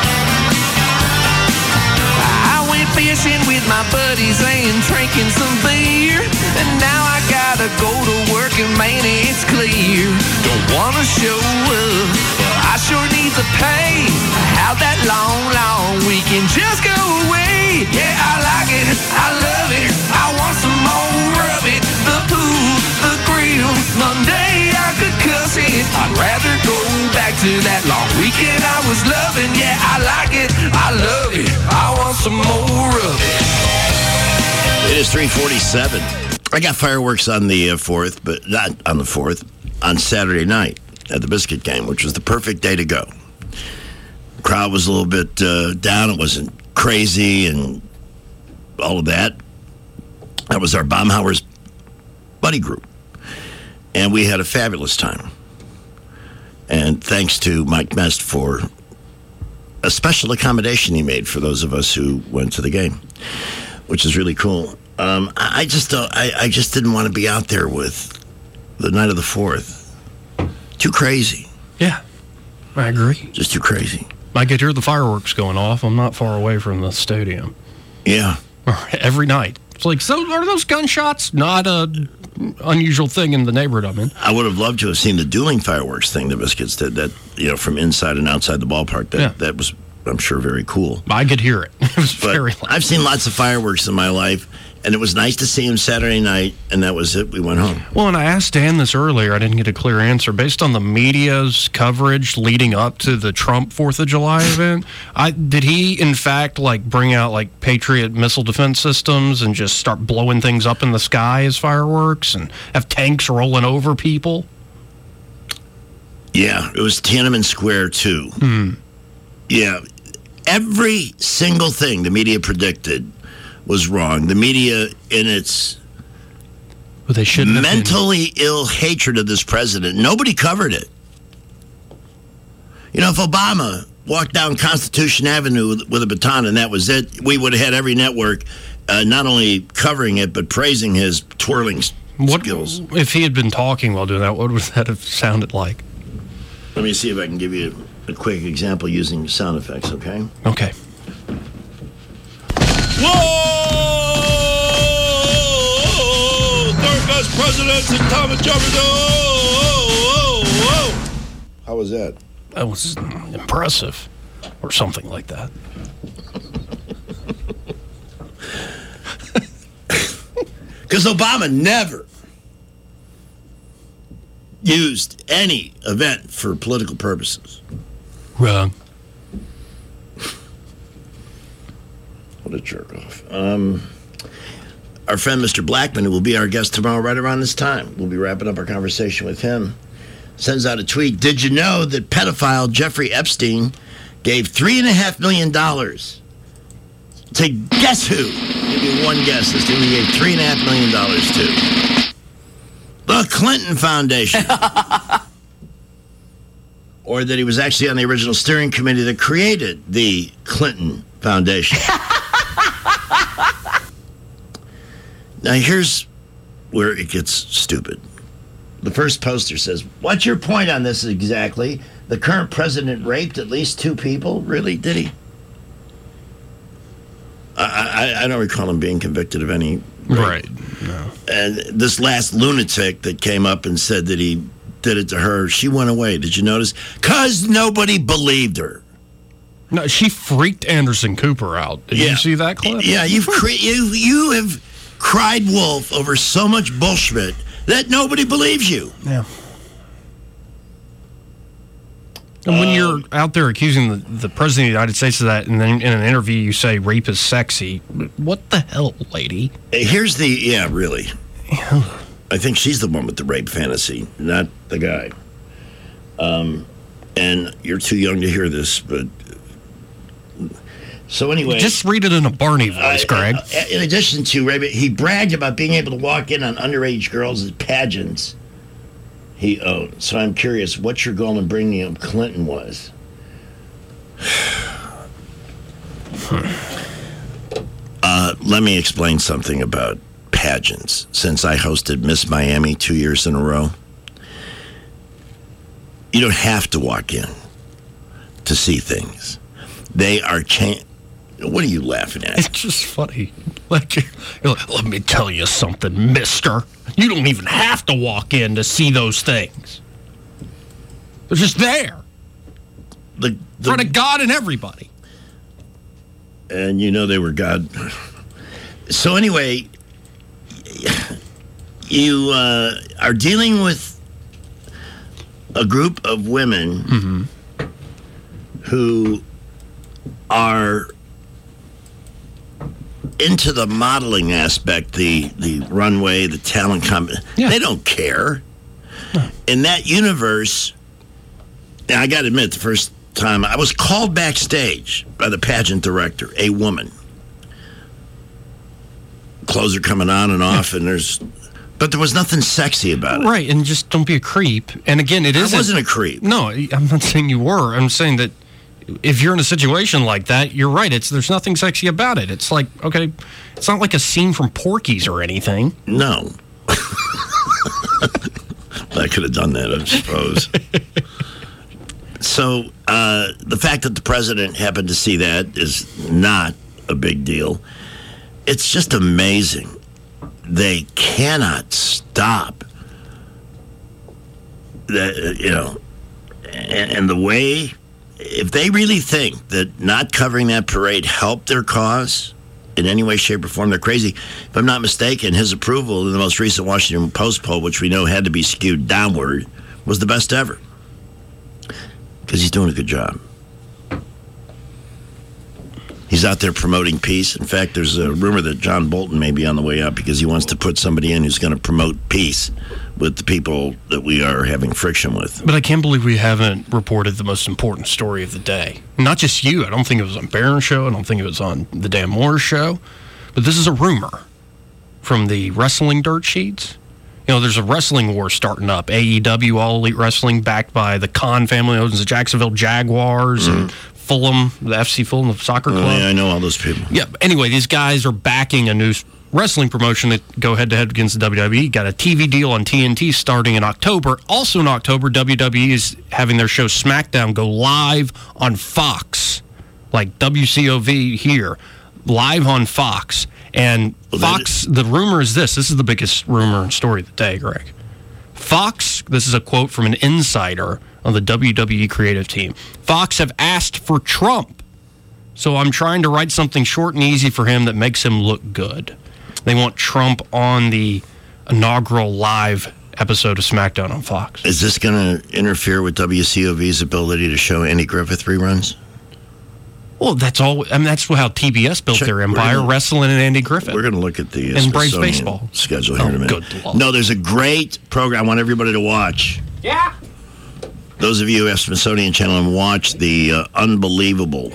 I went fishing with my buddies and drinking some beer. And now I gotta go to work and man, it's clear. Don't wanna show up, but I sure need the pay. How that long weekend just go away. Yeah, I like it, I love it, I want some more of it. The pool, the grill, Monday I could cuss it. I'd rather go back to that long weekend I was loving. Yeah, I like it, I love it, I want some more of it. It is 3:47. I got fireworks on the 4th, but not on the 4th, on Saturday night at the Biscuit game, which was the perfect day to go. The crowd was a little bit down. It wasn't crazy and all of that. That was our Baumhauer's buddy group. And we had a fabulous time. And thanks to Mike Mest for a special accommodation he made for those of us who went to the game, which is really cool. I just didn't want to be out there with the night of the 4th. Too crazy. Yeah, I agree. Just too crazy. I could hear the fireworks going off. I'm not far away from the stadium. Yeah. Every night. It's like, so are those gunshots not a unusual thing in the neighborhood I'm in? I would have loved to have seen the dueling fireworks thing the Biscuits did, that, from inside and outside the ballpark. That was, I'm sure, very cool. I could hear it. It was very loud. I've seen lots of fireworks in my life, and it was nice to see him Saturday night, and that was it. We went home. Well, and I asked Dan this earlier. I didn't get a clear answer. Based on the media's coverage leading up to the Trump 4th of July event, did he, in fact, bring out, Patriot missile defense systems and just start blowing things up in the sky as fireworks and have tanks rolling over people? Yeah, it was Tiananmen Square, too. Yeah. Every single thing the media predicted was wrong. The media, in its mentally ill hatred of this president, nobody covered it. If Obama walked down Constitution Avenue with a baton and that was it, we would have had every network not only covering it, but praising his twirling skills. If he had been talking while doing that, what would that have sounded like? Let me see if I can give you a quick example using sound effects, okay? Okay. Whoa! Third best president since Thomas Jefferson. Whoa! How was that? That was impressive, or something like that. Because Obama never used any event for political purposes. Wrong. What a jerk off. Our friend Mr. Blackman, who will be our guest tomorrow right around this time, we'll be wrapping up our conversation with him, sends out a tweet. Did you know that pedophile Jeffrey Epstein gave $3.5 million to guess who? I'll give you one guess as to who he gave $3.5 million to. The Clinton Foundation. Or that he was actually on the original steering committee that created the Clinton Foundation. Now, here's where it gets stupid. The first poster says, what's your point on this exactly? The current president raped at least 2 people? Really? Did he? I don't recall him being convicted of any rape. Right. No. And this last lunatic that came up and said that he did it to her, she went away. Did you notice? Because nobody believed her. No, she freaked Anderson Cooper out. Did you see that clip? Yeah, you have cried wolf over so much bullshit that nobody believes you. Yeah. And when you're out there accusing the President of the United States of that, and then in an interview you say rape is sexy, what the hell, lady? Here's really. I think she's the one with the rape fantasy, not the guy. And you're too young to hear this, but... So anyway... Just read it in a Barney voice, Greg. In addition to rape, he bragged about being able to walk in on underage girls at pageants he owned. So I'm curious what your goal in bringing up Clinton was. Let me explain something about pageants. Since I hosted Miss Miami 2 years in a row, you don't have to walk in to see things. They are What are you laughing at? It's just funny. Like, you're like, let me tell you something, mister. You don't even have to walk in to see those things. They're just there. In front of God and everybody. And you know they were God. So anyway, you are dealing with a group of women who are into the modeling aspect, the runway, the talent competition. Yeah. They don't care. No. In that universe, I got to admit, the first time I was called backstage by the pageant director, a woman. Clothes are coming on and off, and but there was nothing sexy about it. Right, and just don't be a creep. And again, I wasn't a creep. No, I'm not saying you were. I'm saying that if you're in a situation like that, you're right. There's nothing sexy about it. It's like, okay, it's not like a scene from Porky's or anything. No. I could have done that, I suppose. So the fact that the president happened to see that is not a big deal. It's just amazing. They cannot stop that, and the way, if they really think that not covering that parade helped their cause in any way, shape, or form, they're crazy. If I'm not mistaken, his approval in the most recent Washington Post poll, which we know had to be skewed downward, was the best ever. Because he's doing a good job. He's out there promoting peace. In fact, there's a rumor that John Bolton may be on the way out because he wants to put somebody in who's going to promote peace with the people that we are having friction with. But I can't believe we haven't reported the most important story of the day. Not just you. I don't think it was on Barron's show. I don't think it was on the Dan Moore show. But this is a rumor from the wrestling dirt sheets. There's a wrestling war starting up. AEW, All Elite Wrestling, backed by the Khan family, owns the Jacksonville Jaguars, and Fulham, the FC Fulham, the soccer club. Yeah, I know all those people. Yeah, anyway, these guys are backing a new wrestling promotion that go head-to-head against the WWE. Got a TV deal on TNT starting in October. Also in October, WWE is having their show SmackDown go live on Fox, like WCOV here, live on Fox. And Fox, the rumor is this is the biggest rumor and story of the day, Greg. Fox, this is a quote from an insider on the WWE creative team. Fox have asked for Trump, so I'm trying to write something short and easy for him that makes him look good. They want Trump on the inaugural live episode of SmackDown on Fox. Is this going to interfere with WCOV's ability to show Andy Griffith reruns? Well, that's all. I mean, that's how TBS built their empire, wrestling and Andy Griffith. We're going to look at the and Braves baseball schedule here in a minute. Good Lord. No, there's a great program I want everybody to watch. Yeah. Those of you who have Smithsonian Channel and watch the unbelievable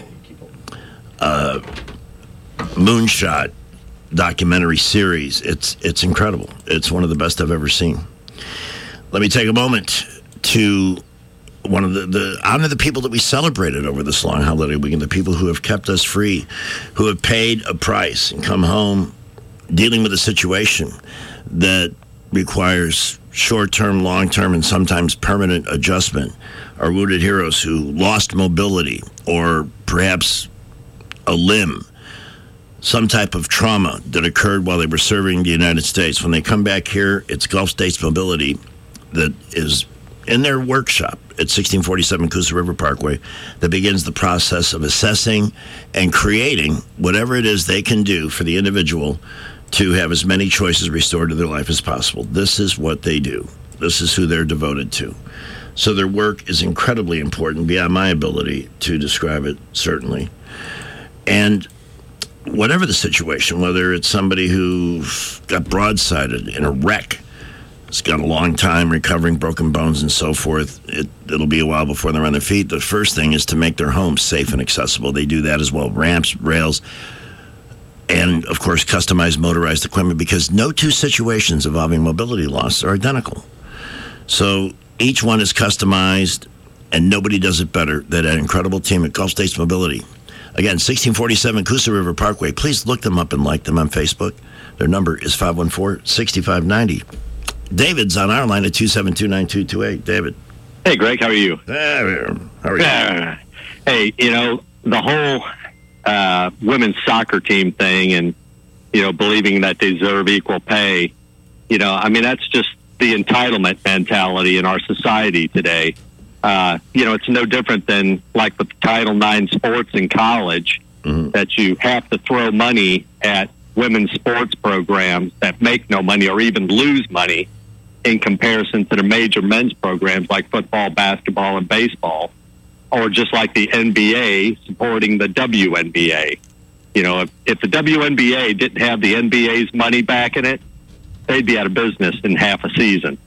Moonshot documentary series, it's incredible. It's one of the best I've ever seen. Let me take a moment to one of the honor the people that we celebrated over this long holiday weekend, the people who have kept us free, who have paid a price and come home dealing with a situation that requires short-term, long-term, and sometimes permanent adjustment. Our wounded heroes who lost mobility or perhaps a limb, some type of trauma that occurred while they were serving the United States. When they come back here, it's Gulf States Mobility that is in their workshop at 1647 Coosa River Parkway that begins the process of assessing and creating whatever it is they can do for the individual to have as many choices restored to their life as possible. This is what they do. This is who they're devoted to. So their work is incredibly important beyond my ability to describe it, certainly. And whatever the situation, whether it's somebody who got broadsided in a wreck, it's got a long time recovering broken bones and so forth, it'll be a while before they're on their feet. The first thing is to make their homes safe and accessible. They do that as well. Ramps, rails, and, of course, customized motorized equipment, because no two situations involving mobility loss are identical. So each one is customized, and nobody does it better than that incredible team at Gulf States Mobility. Again, 1647 Coosa River Parkway. Please look them up and like them on Facebook. Their number is 514-6590. David's on our line at 272-9228. David. Hey, Greg, how are you? How are you? Hey, the whole women's soccer team thing and, believing that they deserve equal pay, that's just the entitlement mentality in our society today. It's no different than like with Title IX sports in college, that you have to throw money at women's sports programs that make no money or even lose money in comparison to the major men's programs like football, basketball, and baseball, or just like the NBA supporting the WNBA. If the WNBA didn't have the NBA's money back in it, they'd be out of business in half a season.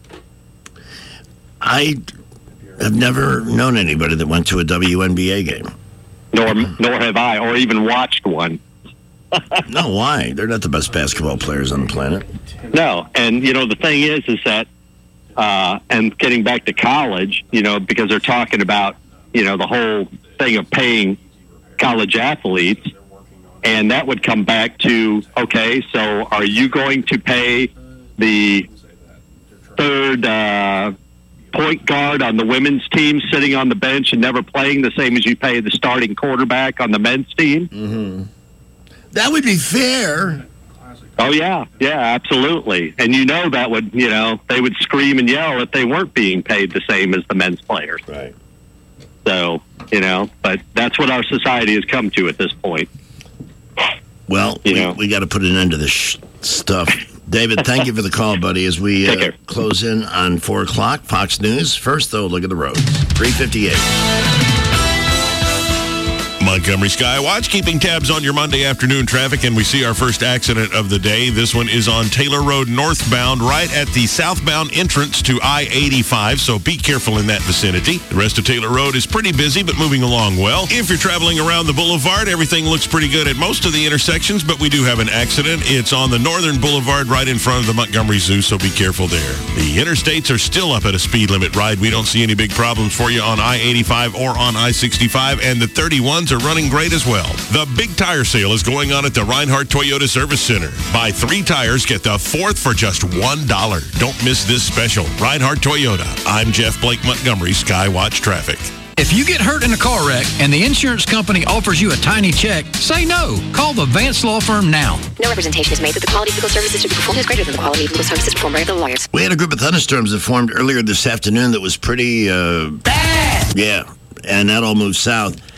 I have never known anybody that went to a WNBA game. Nor have I, or even watched one. No, why? They're not the best basketball players on the planet. No, and the thing is that, and getting back to college, because they're talking about, the whole thing of paying college athletes, and that would come back to, okay, so are you going to pay the third point guard on the women's team sitting on the bench and never playing the same as you pay the starting quarterback on the men's team? Mm-hmm. That would be fair. Oh, yeah, absolutely. And that would, they would scream and yell if they weren't being paid the same as the men's players. Right. So, but that's what our society has come to at this point. Well, we got to put an end to this stuff. David, thank you for the call, buddy, as we close in on 4 o'clock. Fox News. First, though, look at the roads. 358. Montgomery Skywatch, keeping tabs on your Monday afternoon traffic, and we see our first accident of the day. This one is on Taylor Road northbound, right at the southbound entrance to I-85, so be careful in that vicinity. The rest of Taylor Road is pretty busy, but moving along well. If you're traveling around the boulevard, everything looks pretty good at most of the intersections, but we do have an accident. It's on the northern boulevard right in front of the Montgomery Zoo, so be careful there. The interstates are still up at a speed limit ride. We don't see any big problems for you on I-85 or on I-65, and the 31s are running great as well. The big tire sale is going on at the Reinhardt Toyota Service Center. Buy 3 tires, get the 4th for just $1. Don't miss this special. Reinhardt Toyota. I'm Jeff Blake Montgomery, Skywatch Traffic. If you get hurt in a car wreck and the insurance company offers you a tiny check, say no. Call the Vance Law Firm now. No representation is made that the quality of legal services to be performed is greater than the quality of legal services performed by other lawyers. We had a group of thunderstorms that formed earlier this afternoon that was pretty bad. Yeah, and that all moved south.